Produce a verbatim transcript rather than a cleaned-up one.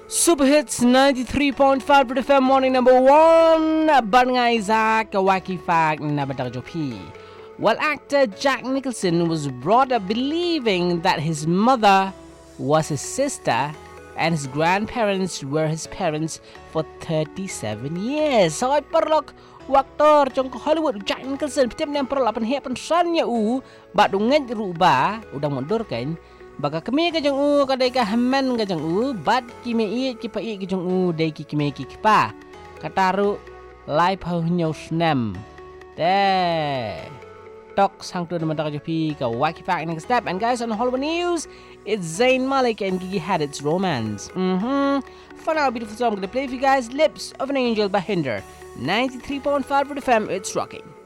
Super Hits ninety-three point five F M morning number one. Ban ngai Isaac Waki Fag Nabadak Jopi. Well, actor Jack Nicholson was brought up believing that his mother was his sister and his grandparents were his parents for thirty-seven years. So I perlok waktu trong Hollywood Jack Nicholson pitiap yang perlu lapan hep pensannya u bak dunget ruba udah mundur kan. Baka kami ka jang u kadai ka haman ka jang u bat kime i ki pa i ka jang u dai ki kime ki pa kataru live ho nyau snam te tok sang tu nama dak jopi ka waki fact next step. And guys, on Hollywood News, it's Zayn Malik and Gigi Hadid's romance. Mhm. For now, beautiful song I'm gonna play for you guys, Lips of an Angel by Hinder. ninety-three point five F M, it's rocking.